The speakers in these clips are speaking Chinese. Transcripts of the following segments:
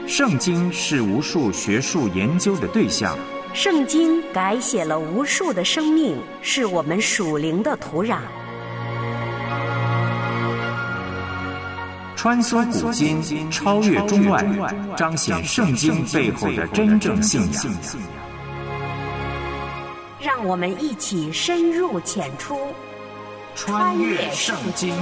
圣经是无数学术研究的对象， 圣经改写了无数的生命，是我们属灵的土壤。 穿梭古今，超越中外，彰显圣经背后的真正信仰。 让我们一起深入浅出， 穿越圣经。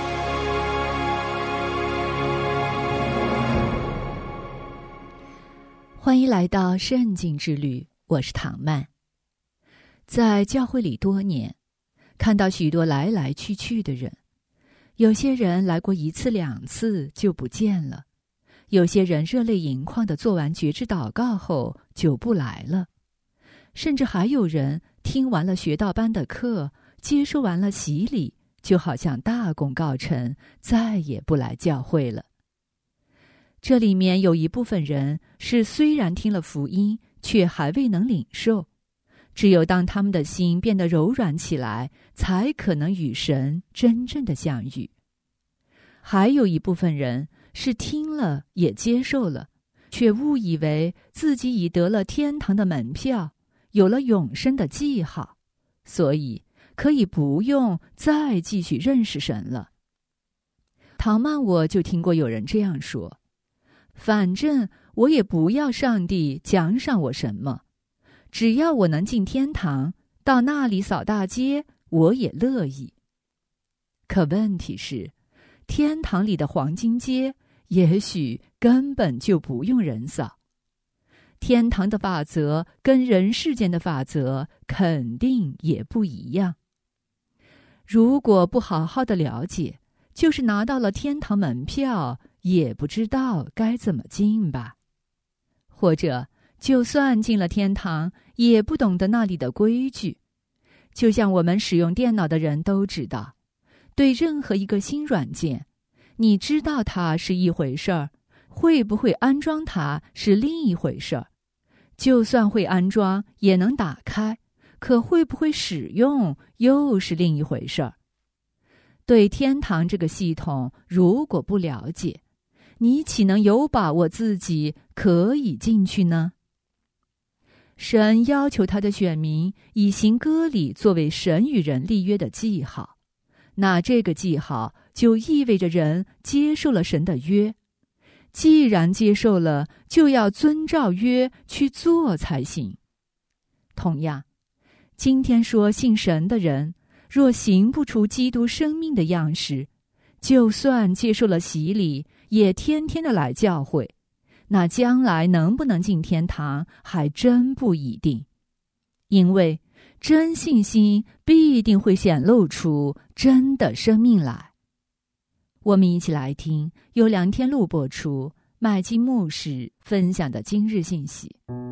欢迎来到圣经之旅，我是唐曼。在教会里多年，看到许多来来去去的人，有些人来过1次2次就不见了，有些人热泪盈眶地做完觉知祷告后就不来了，甚至还有人听完了学道班的课，接受完了洗礼，就好像大功告成，再也不来教会了。这里面有一部分人是虽然听了福音，却还未能领受，只有当他们的心变得柔软起来，才可能与神真正的相遇。还有一部分人是听了也接受了，却误以为自己已得了天堂的门票，有了永生的记号，所以可以不用再继续认识神了。唐曼我就听过有人这样说，反正我也不要上帝奖赏我什么，只要我能进天堂，到那里扫大街，我也乐意。可问题是，天堂里的黄金街也许根本就不用人扫。天堂的法则跟人世间的法则肯定也不一样。如果不好好的了解，就是拿到了天堂门票，也不知道该怎么进吧。或者就算进了天堂，也不懂得那里的规矩。就像我们使用电脑的人都知道，对任何一个新软件，你知道它是一回事儿，会不会安装它是另一回事儿。就算会安装也能打开，可会不会使用又是另一回事儿。对天堂这个系统如果不了解，你岂能有把握自己可以进去呢？神要求他的选民以行割礼作为神与人立约的记号，那这个记号就意味着人接受了神的约。既然接受了，就要遵照约去做才行。同样，今天说信神的人，若行不出基督生命的样式，就算接受了洗礼，也天天的来教会，那将来能不能进天堂还真不一定。因为真信心必定会显露出真的生命来。我们一起来听由梁天禄播出，麦基牧师分享的今日信息。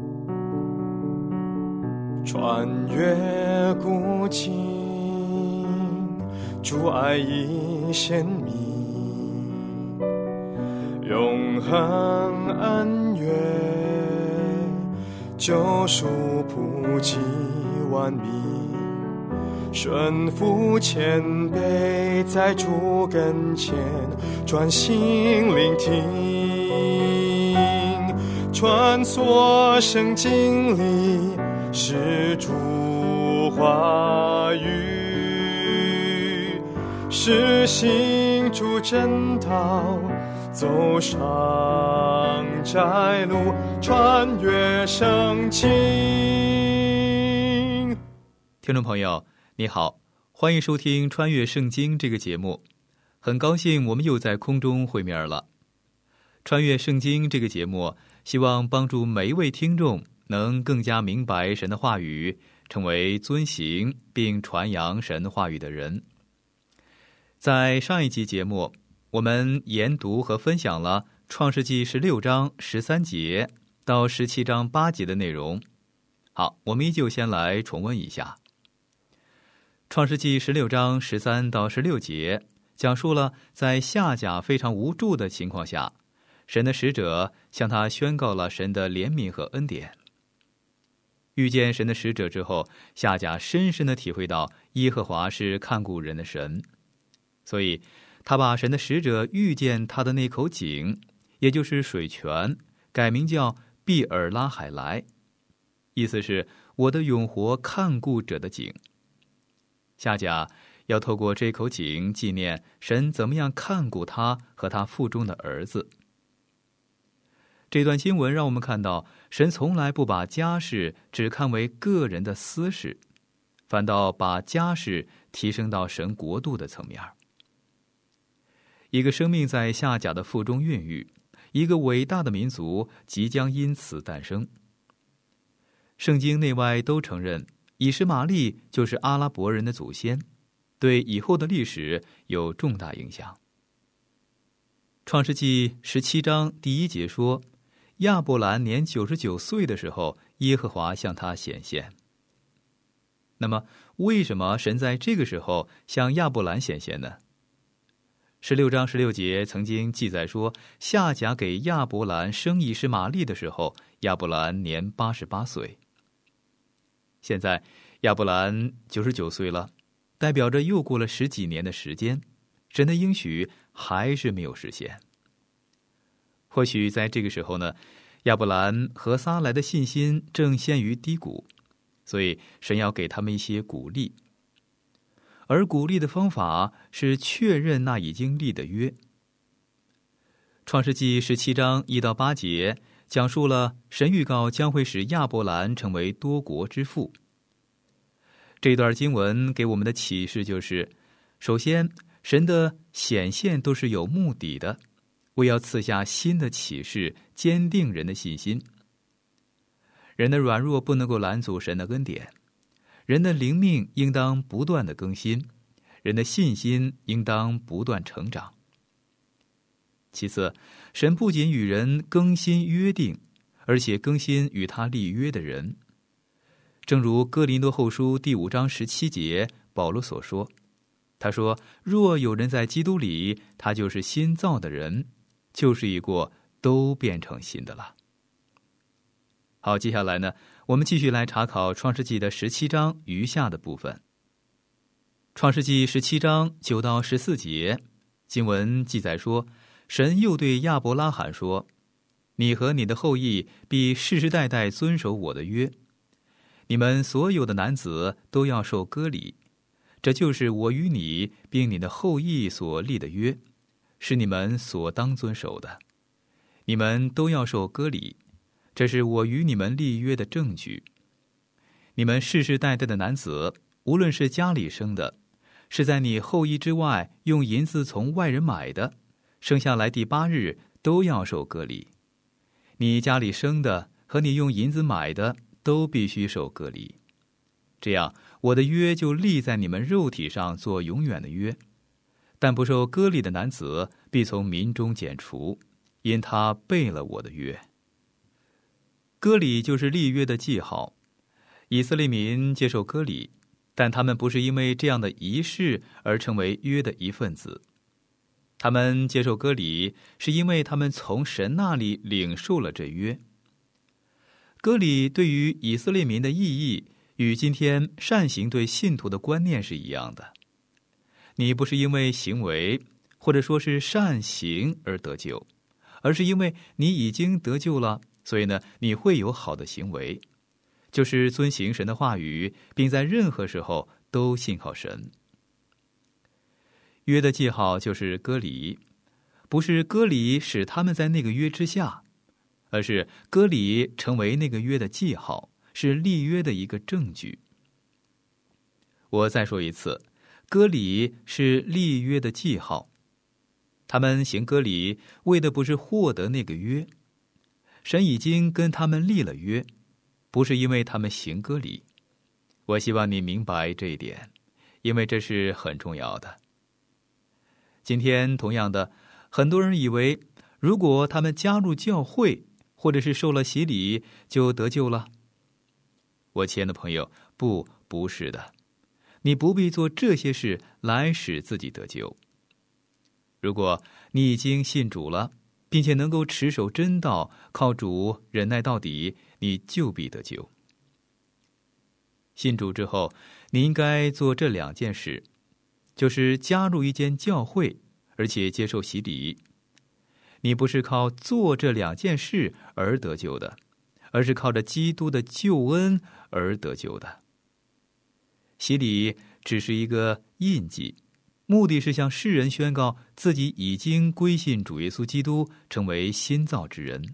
穿越古今，主爱已显明，永恒恩怨，救赎普及万民，顺服谦卑，在主跟前专心聆听，穿梭圣经里是主话语，是行主真道，走上窄路，穿越圣经。 听众朋友你好，欢迎收听穿越圣经这个节目，很高兴我们又在空中会面了。穿越圣经这个节目希望帮助每一位听众能更加明白神的话语，成为遵行并传扬神话语的人。在上一集节目，我们研读和分享了创世纪16章13节到17章8节的内容。好，我们依旧先来重温一下。创世纪16章13到16节讲述了在夏甲非常无助的情况下，神的使者向他宣告了神的怜悯和恩典。遇见神的使者之后，夏甲深深地体会到耶和华是看顾人的神，所以他把神的使者遇见他的那口井，也就是水泉， 改名叫毕尔拉海莱，意思是我的永活看顾者的井。夏甲要透过这口井纪念神怎么样看顾他和他腹中的儿子。这段经文让我们看到，神从来不把家事只看为个人的私事，反倒把家事提升到神国度的层面。一个生命在夏甲的腹中孕育，一个伟大的民族即将因此诞生。圣经内外都承认以实玛利就是阿拉伯人的祖先，对以后的历史有重大影响。创世纪17章第1节说，亚伯兰年99岁的时候，耶和华向他显现。那么为什么神在这个时候向亚伯兰显现呢？16章16节曾经记载说，夏甲给亚伯兰生以实玛利的时候，亚伯兰年88岁。现在亚伯兰99岁了，代表着又过了10几年的时间，神的应许还是没有实现。或许在这个时候呢，亚伯兰和撒来的信心正陷于低谷，所以神要给他们一些鼓励。而鼓励的方法是确认那已经立的约。创世纪17章1到8节讲述了神预告将会使亚伯兰成为多国之父。这段经文给我们的启示就是，首先，神的显现都是有目的的，为要赐下新的启示，坚定人的信心。人的软弱不能够拦阻神的恩典，人的灵命应当不断的更新，人的信心应当不断成长。其次，神不仅与人更新约定，而且更新与他立约的人。正如哥林多后书第5章17节保罗所说，他说，若有人在基督里，他就是新造的人，旧事已过，都变成新的了。好，接下来呢，我们继续来查考创世纪的17章余下的部分。创世纪17章9到14节经文记载说，神又对亚伯拉罕说，你和你的后裔必世世代代遵守我的约，你们所有的男子都要受割礼，这就是我与你并你的后裔所立的约，是你们所当遵守的。你们都要受割礼，这是我与你们立约的证据。你们世世代代的男子，无论是家里生的，是在你后裔之外用银子从外人买的，生下来第8日都要受割礼。你家里生的和你用银子买的都必须受割礼。这样，我的约就立在你们肉体上做永远的约。但不受割礼的男子必从民中剪除，因他背了我的约。割礼就是立约的记号。以色列民接受割礼，但他们不是因为这样的仪式而成为约的一份子。他们接受割礼，是因为他们从神那里领受了这约。割礼对于以色列民的意义，与今天善行对信徒的观念是一样的。你不是因为行为，或者说是善行而得救，而是因为你已经得救了，所以呢，你会有好的行为，就是遵行神的话语，并在任何时候都信靠神。约的记号就是割礼，不是割礼使他们在那个约之下，而是割礼成为那个约的记号，是立约的一个证据。我再说一次，割礼是立约的记号。他们行割礼，为的不是获得那个约，神已经跟他们立了约，不是因为他们行割礼。我希望你明白这一点，因为这是很重要的。今天同样的，很多人以为如果他们加入教会或者是受了洗礼就得救了。我亲爱的朋友，不是的，你不必做这些事来使自己得救。如果你已经信主了，并且能够持守真道，靠主忍耐到底，你就必得救。信主之后，你应该做这2件事，就是加入一间教会，而且接受洗礼。 你不是靠做这2件事而得救的，而是靠着基督的救恩而得救的。洗礼只是一个印记，目的是向世人宣告自己已经归信主耶稣基督，成为新造之人。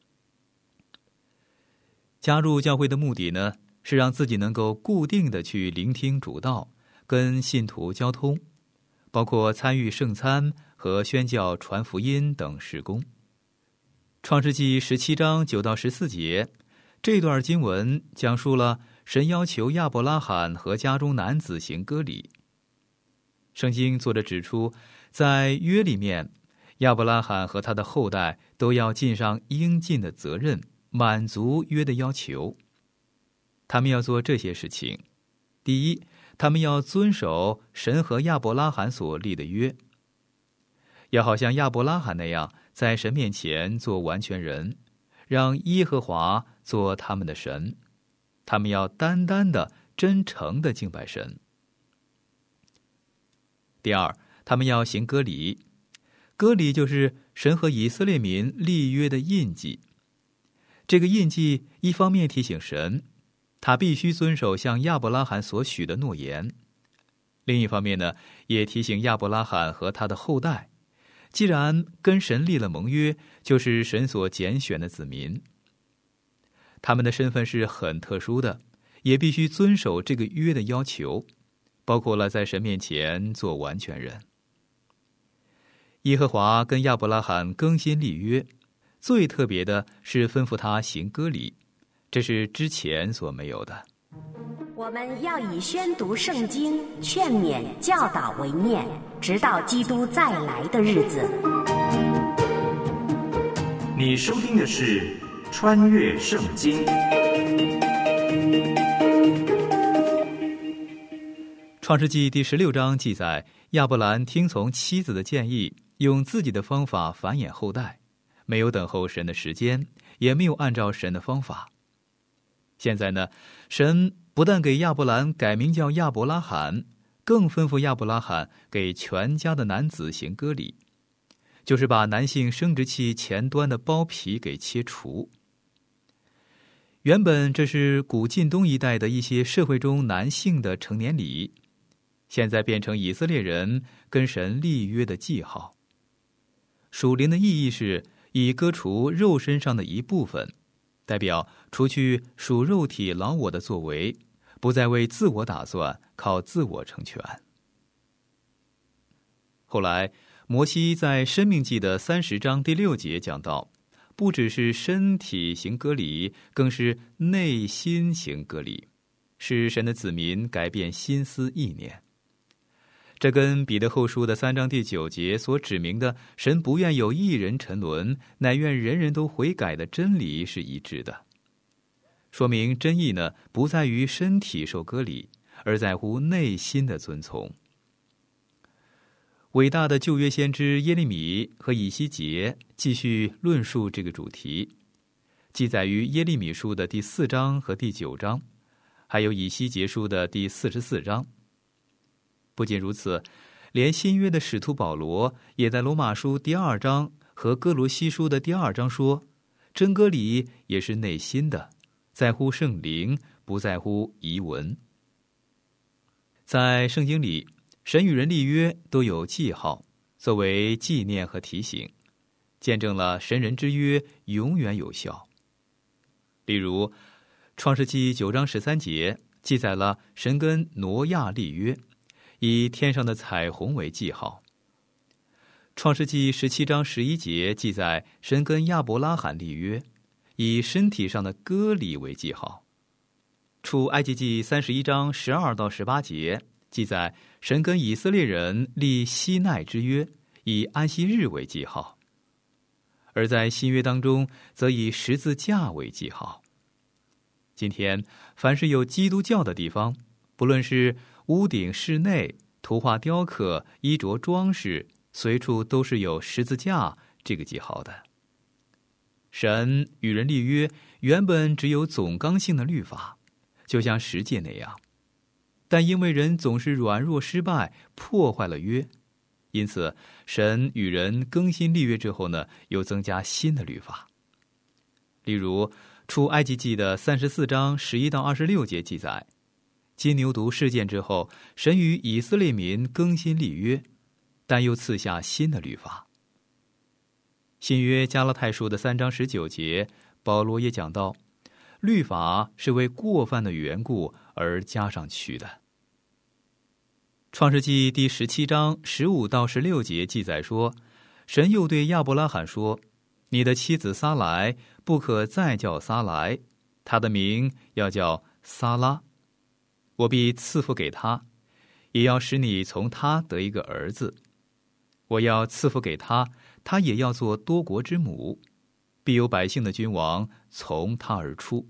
加入教会的目的呢，是让自己能够固定的去聆听主道，跟信徒交通，包括参与圣餐和宣教传福音等事工。创世纪17章9到14节，这段经文讲述了神要求亚伯拉罕和家中男子行割礼。圣经作者指出，在约里面，亚伯拉罕和他的后代都要尽上应尽的责任，满足约的要求。他们要做这些事情：第一，他们要遵守神和亚伯拉罕所立的约，要好像亚伯拉罕那样，在神面前做完全人，让耶和华做他们的神。他们要单单的、真诚的敬拜神。第二，他们要行割礼。割礼就是神和以色列民立约的印记。这个印记一方面提醒神，他必须遵守向亚伯拉罕所许的诺言；另一方面呢，也提醒亚伯拉罕和他的后代，既然跟神立了盟约，就是神所拣选的子民。他们的身份是很特殊的，也必须遵守这个约的要求，包括了在神面前做完全人。耶和华跟亚伯拉罕更新立约，最特别的是吩咐他行割礼，这是之前所没有的。 我们要以宣读圣经、劝勉、教导为念，直到基督再来的日子。 你收听的是穿越圣经。 创世纪第16章记载，亚伯兰听从妻子的建议，用自己的方法繁衍后代，没有等候神的时间，也没有按照神的方法。现在呢，神不但给亚伯兰改名叫亚伯拉罕，更吩咐亚伯拉罕给全家的男子行割礼，就是把男性生殖器前端的包皮给切除。原本这是古近东一带的一些社会中男性的成年礼，现在变成以色列人跟神立约的记号。属灵的意义是以割除肉身上的一部分，代表除去属肉体老我的作为，不再为自我打算，靠自我成全。后来摩西在申命记的30章第6节讲到，不只是身体行割礼，更是内心行割礼，使神的子民改变心思意念。这跟彼得后书的3章第9节所指明的神不愿有一人沉沦，乃愿人人都悔改的真理是一致的。说明真意呢，不在于身体受割礼，而在乎内心的遵从。伟大的旧约先知耶利米和以西结继续论述这个主题，记载于耶利米书的第4章和第9章，还有以西结书的第44章。不仅如此，连新约的使徒保罗也在罗马书第2章和哥罗西书的第2章说，真割礼也是内心的，在乎圣灵，不在乎仪文。在圣经里，神与人立约都有记号，作为纪念和提醒，见证了神人之约永远有效。例如创世纪9章13节记载了神跟挪亚立约，以天上的彩虹为记号。创世纪17章11节记载神跟亚伯拉罕立约，以身体上的割礼为记号。出埃及记31章12到18节记载神跟以色列人立西奈之约，以安息日为记号。而在新约当中，则以十字架为记号。今天凡是有基督教的地方，不论是屋顶室内、图画雕刻、衣着装饰，随处都是有十字架这个记号的。神与人立约原本只有总纲性的律法，就像十诫那样，但因为人总是软弱失败，破坏了约， 因此神与人更新立约之后呢，又增加新的律法。例如出埃及记的34章11到26节记载，金牛犊事件之后，神与以色列民更新立约，但又赐下新的律法。新约加拉太书的3章19节，保罗也讲到，律法是为过犯的缘故而加上去的。创世纪第17章15到16节记载说，神又对亚伯拉罕说，你的妻子撒莱不可再叫撒莱，她的名要叫撒拉，我必赐福给她，也要使你从她得一个儿子。我要赐福给她，她也要做多国之母，必有百姓的君王从她而出。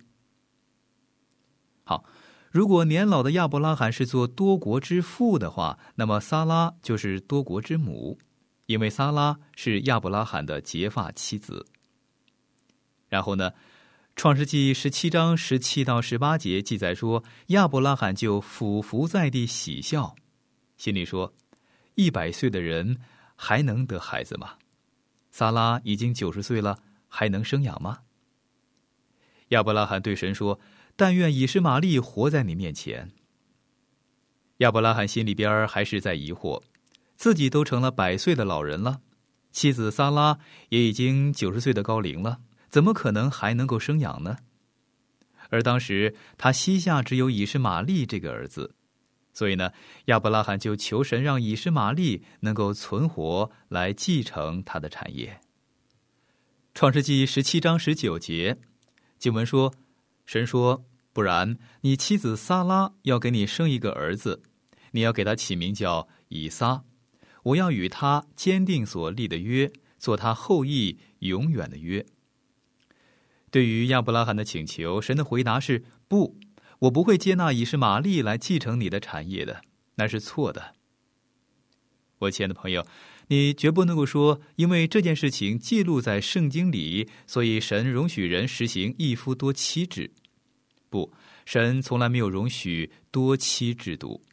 好，如果年老的亚伯拉罕是做多国之父的话，那么撒拉就是多国之母，因为撒拉是亚伯拉罕的结发妻子。然后呢，创世纪17章17到18节记载说，亚伯拉罕就俯伏在地喜笑，心里说，100岁的人还能得孩子吗？撒拉已经90岁了，还能生养吗？亚伯拉罕对神说，但愿以实玛利活在你面前。亚伯拉罕心里边还是在疑惑，自己都成了100岁的老人了，妻子撒拉也已经90岁的高龄了，怎么可能还能够生养呢？而当时他膝下只有以实玛利这个儿子，所以呢，亚伯拉罕就求神让以实玛利能够存活来继承他的产业。创世纪17章19节经文说，神说，不然你妻子撒拉要给你生一个儿子，你要给他起名叫以撒，我要与他坚定所立的约，做他后裔永远的约。对于亚伯拉罕的请求，神的回答是，不，我不会接纳以实玛利来继承你的产业的，那是错的。我亲爱的朋友，你绝不能够说，因为这件事情记录在圣经里，所以神容许人实行一夫多妻制。不，神从来没有容许多妻制度。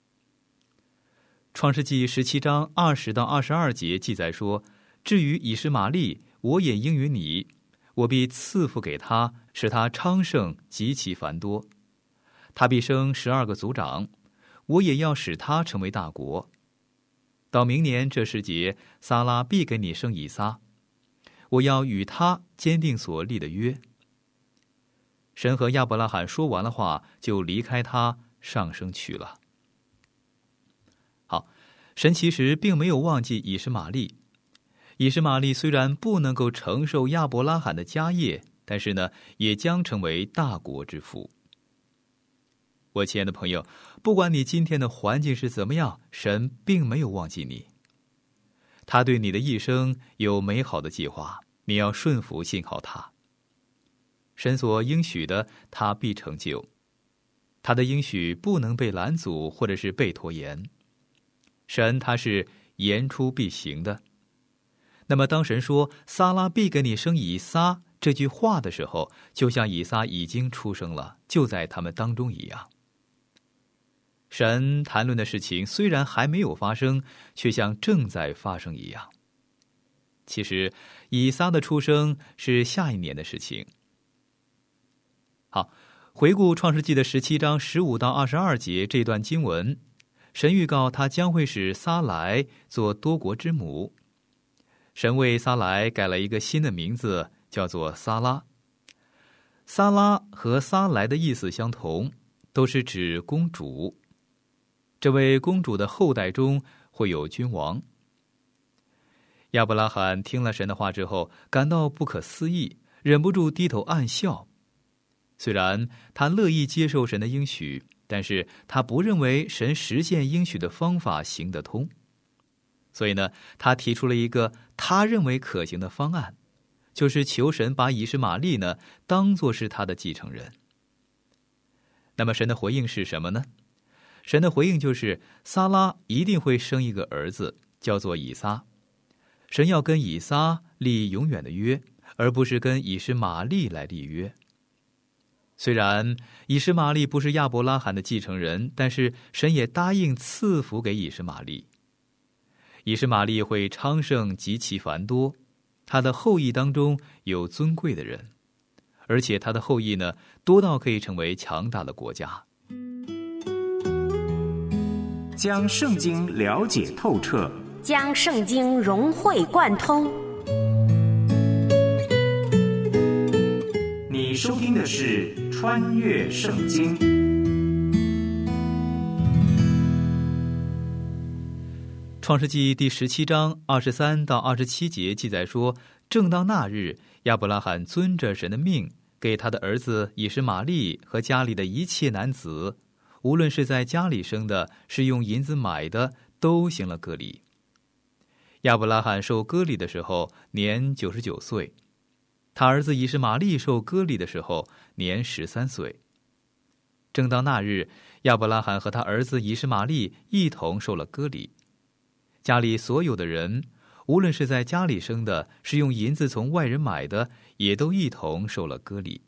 创世纪17章20到22节记载说，至于以实玛利，我也应允你，我必赐福给他，使他昌盛极其繁多，他必生12个族长，我也要使他成为大国。到明年这时节，撒拉必给你生以撒，我要与他坚定所立的约。神和亚伯拉罕说完了话，就离开他上升去了。好，神其实并没有忘记以实玛利。以实玛利虽然不能够承受亚伯拉罕的家业，但是呢，也将成为大国之父。我亲爱的朋友，不管你今天的环境是怎么样，神并没有忘记你。他对你的一生有美好的计划，你要顺服信靠他。神所应许的，他必成就。他的应许不能被拦阻，或者是被拖延。神他是言出必行的。那么当神说撒拉必给你生以撒这句话的时候，就像以撒已经出生了，就在他们当中一样。神谈论的事情虽然还没有发生，却像正在发生一样。其实以撒的出生是下一年的事情。好，回顾创世纪的17章15到22节这段经文，神预告他将会使撒莱做多国之母。神为撒莱改了一个新的名字，叫做撒拉。撒拉和撒莱的意思相同，都是指公主。这位公主的后代中会有君王。亚伯拉罕听了神的话之后，感到不可思议，忍不住低头暗笑。虽然他乐意接受神的应许，但是他不认为神实现应许的方法行得通。所以呢，他提出了一个他认为可行的方案，就是求神把以实玛利呢当作是他的继承人。那么神的回应是什么呢？神的回应就是撒拉一定会生一个儿子，叫做以撒。神要跟以撒立永远的约，而不是跟以实玛利来立约。虽然以实玛利不是亚伯拉罕的继承人，但是神也答应赐福给以实玛利。 以实玛利会昌盛极其繁多，他的后裔当中有尊贵的人，而且他的后裔呢，多到可以成为强大的国家。 将圣经了解透彻， 将圣经融会贯通。 你收听的是《穿越圣经》。 创世纪第17章23到27节记载说，正当那日，亚伯拉罕遵着神的命，给他的儿子以实玛利和家里的一切男子，无论是在家里生的，是用银子买的，都行了割礼。亚伯拉罕受割礼的时候年99岁，他儿子以实玛利受割礼的时候年13岁。正当那日，亚伯拉罕和他儿子以实玛利一同受了割礼。家里所有的人，无论是在家里生的，是用银子从外人买的，也都一同受了割礼。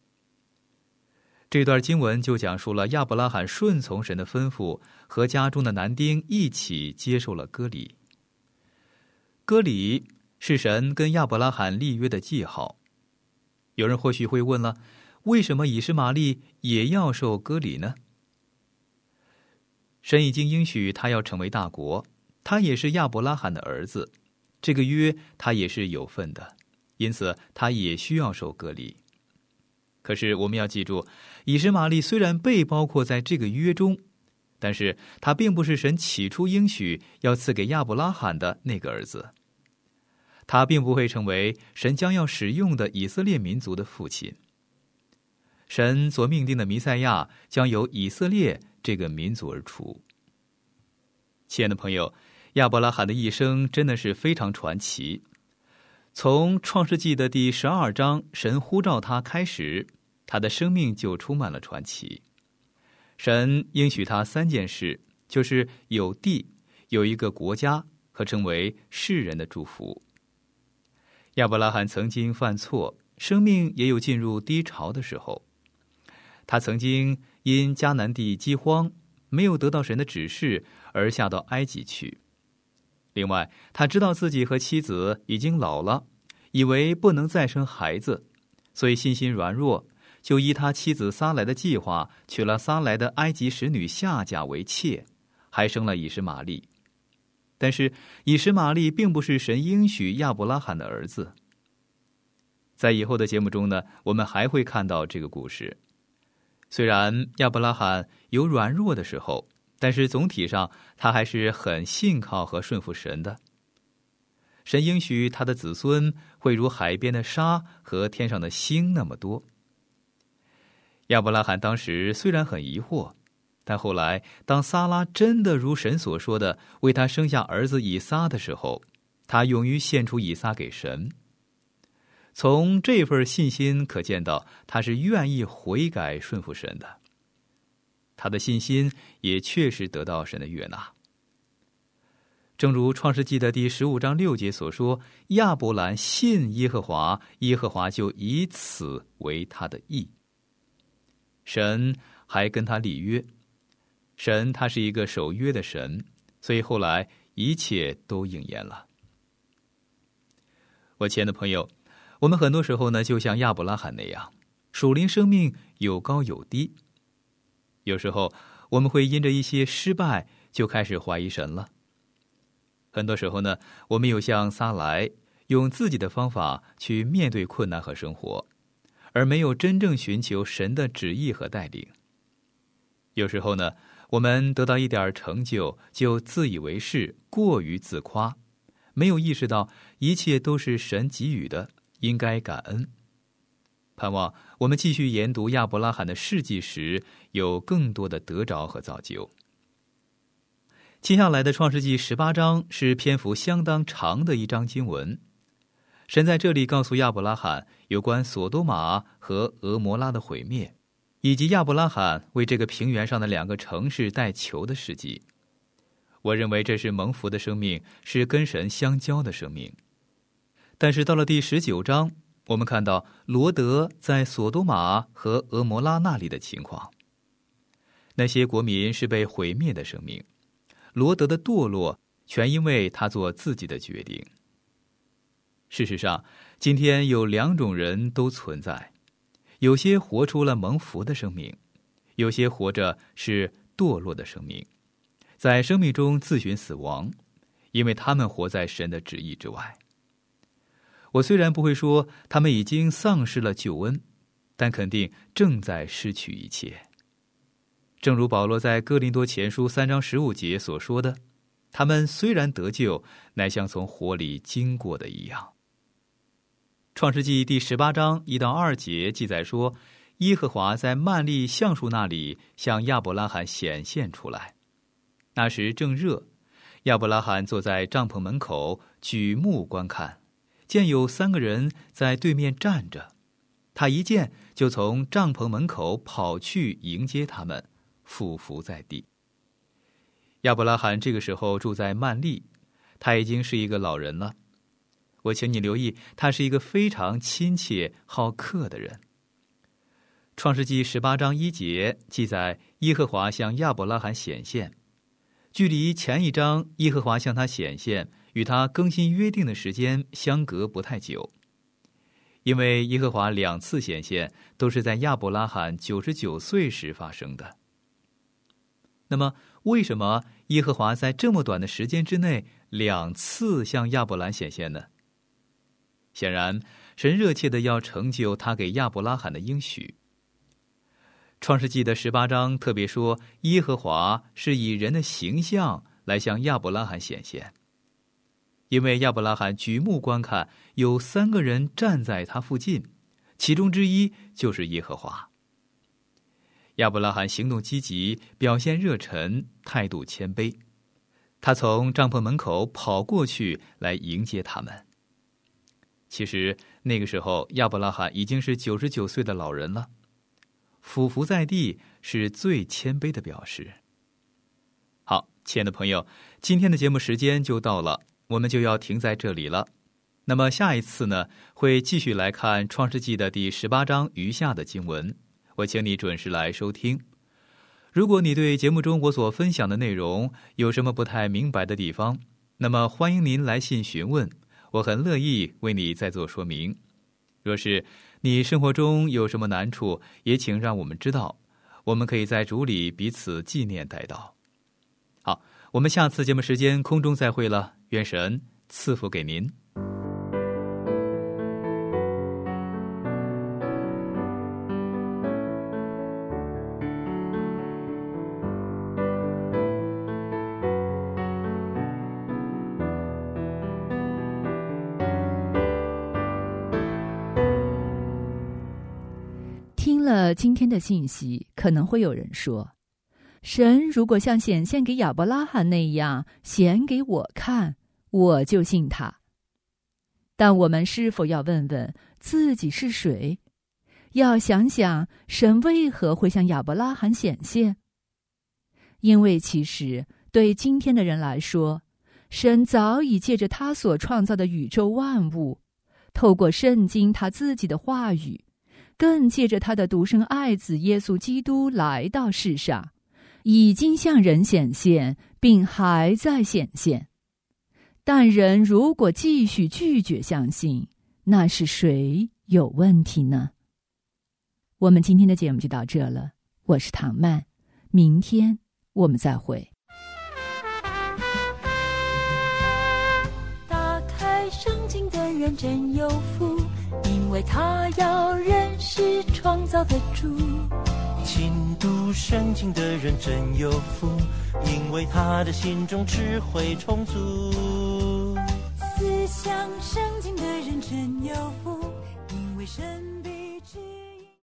这段经文就讲述了亚伯拉罕顺从神的吩咐，和家中的男丁一起接受了割礼。割礼是神跟亚伯拉罕立约的记号。有人或许会问了，为什么以实玛利也要受割礼呢？神已经应许他要成为大国，他也是亚伯拉罕的儿子，这个约他也是有份的，因此他也需要受割礼。可是我们要记住，以实玛利虽然被包括在这个约中，但是他并不是神起初应许要赐给亚伯拉罕的那个儿子，他并不会成为神将要使用的以色列民族的父亲。神所命定的弥赛亚将由以色列这个民族而出。亲爱的朋友，亚伯拉罕的一生真的是非常传奇。从创世纪的第12章神呼召他开始，他的生命就充满了传奇。神应许他3件事，就是有地，有一个国家，和成为世人的祝福。亚伯拉罕曾经犯错，生命也有进入低潮的时候。他曾经因迦南地饥荒，没有得到神的指示，而下到埃及去。另外，他知道自己和妻子已经老了，以为不能再生孩子，所以信心软弱，就依他妻子撒莱的计划，娶了撒莱的埃及使女夏甲为妾，还生了以实玛利。但是以实玛利并不是神应许亚伯拉罕的儿子。在以后的节目中呢，我们还会看到这个故事。虽然亚伯拉罕有软弱的时候，但是总体上他还是很信靠和顺服神的。神应许他的子孙会如海边的沙和天上的星那么多。亚伯拉罕当时虽然很疑惑，但后来当撒拉真的如神所说的为他生下儿子以撒的时候，他勇于献出以撒给神。从这份信心可见到，他是愿意悔改顺服神的。他的信心也确实得到神的悦纳。正如创世纪的第15章6节所说，亚伯兰信耶和华，耶和华就以此为他的义。神还跟他立约，神他是一个守约的神，所以后来一切都应验了。我亲爱的朋友，我们很多时候呢，就像亚伯拉罕那样，属灵生命有高有低。有时候我们会因着一些失败就开始怀疑神了。很多时候呢，我们有像撒莱用自己的方法去面对困难和生活，而没有真正寻求神的旨意和带领。有时候呢，我们得到一点成就就自以为是，过于自夸，没有意识到一切都是神给予的，应该感恩。盼望我们继续研读亚伯拉罕的事迹时，有更多的得着和造就。接下来的创世纪18章是篇幅相当长的一章经文。神在这里告诉亚伯拉罕有关索多玛和俄摩拉的毁灭，以及亚伯拉罕为这个平原上的2个城市代求的事迹。我认为这是蒙福的生命，是跟神相交的生命。但是到了第19章，我们看到罗德在索多玛和俄摩拉那里的情况。那些国民是被毁灭的生命，罗德的堕落全因为他做自己的决定。事实上，今天有2种人都存在，有些活出了蒙福的生命，有些活着是堕落的生命，在生命中自寻死亡，因为他们活在神的旨意之外。我虽然不会说他们已经丧失了救恩，但肯定正在失去一切。正如保罗在哥林多前书3章15节所说的，他们虽然得救，乃像从火里经过的一样。创世纪第18章1到2节记载说，耶和华在曼利橡树那里向亚伯拉罕显现出来。那时正热，亚伯拉罕坐在帐篷门口举目观看，见有3个人在对面站着，他一见就从帐篷门口跑去迎接他们，俯伏在地。亚伯拉罕这个时候住在曼利，他已经是一个老人了。我请你留意，他是一个非常亲切好客的人。创世纪18章1节记载，耶和华向亚伯拉罕显现，距离前一章耶和华向他显现与他更新约定的时间相隔不太久，因为耶和华2次显现都是在亚伯拉罕99岁时发生的。那么为什么耶和华在这么短的时间之内2次向亚伯兰显现呢？显然，神热切地要成就他给亚伯拉罕的应许。创世纪的18章特别说，耶和华是以人的形象来向亚伯拉罕显现，因为亚伯拉罕举目观看，有3个人站在他附近，其中之一就是耶和华。亚伯拉罕行动积极，表现热忱，态度谦卑，他从帐篷门口跑过去来迎接他们。其实那个时候亚伯拉罕已经是99岁的老人了，俯伏在地是最谦卑的表示。好，亲爱的朋友，今天的节目时间就到了，我们就要停在这里了。那么下一次呢，会继续来看创世纪的第18章余下的经文，我请你准时来收听。如果你对节目中我所分享的内容有什么不太明白的地方，那么欢迎您来信询问，我很乐意为你再做说明。若是你生活中有什么难处，也请让我们知道，我们可以在主里彼此纪念代祷。好，我们下次节目时间空中再会了，愿神赐福给您。 听了今天的信息，可能会有人说，神如果像显现给亚伯拉罕那样显给我看，我就信他。但我们是否要问问自己是谁？要想想神为何会向亚伯拉罕显现？因为其实对今天的人来说，神早已借着他所创造的宇宙万物，透过圣经他自己的话语，更借着他的独生爱子耶稣基督来到世上，已经向人显现，并还在显现。但人如果继续拒绝相信，那是谁有问题呢？我们今天的节目就到这了，我是唐曼，明天我们再会。 打开圣经的人真有福，因为他要认识创造的主。 勤读圣经的人真有福，因为他的心中智慧充足。 思想圣经的人真有福，因为神